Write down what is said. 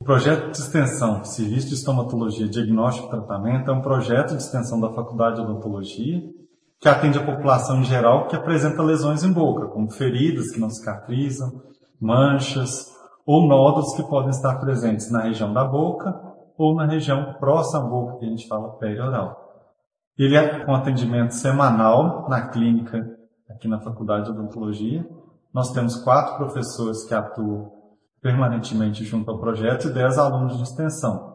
O projeto de extensão Serviço de Estomatologia, Diagnóstico e Tratamento é um projeto de extensão da Faculdade de Odontologia que atende a população em geral que apresenta lesões em boca, como feridas que não cicatrizam, manchas ou nódulos que podem estar presentes na região da boca ou na região próxima à boca, que a gente fala perioral. Ele é com atendimento semanal na clínica aqui na Faculdade de Odontologia. Nós temos 4 professores que atuam permanentemente junto ao projeto e 10 alunos de extensão.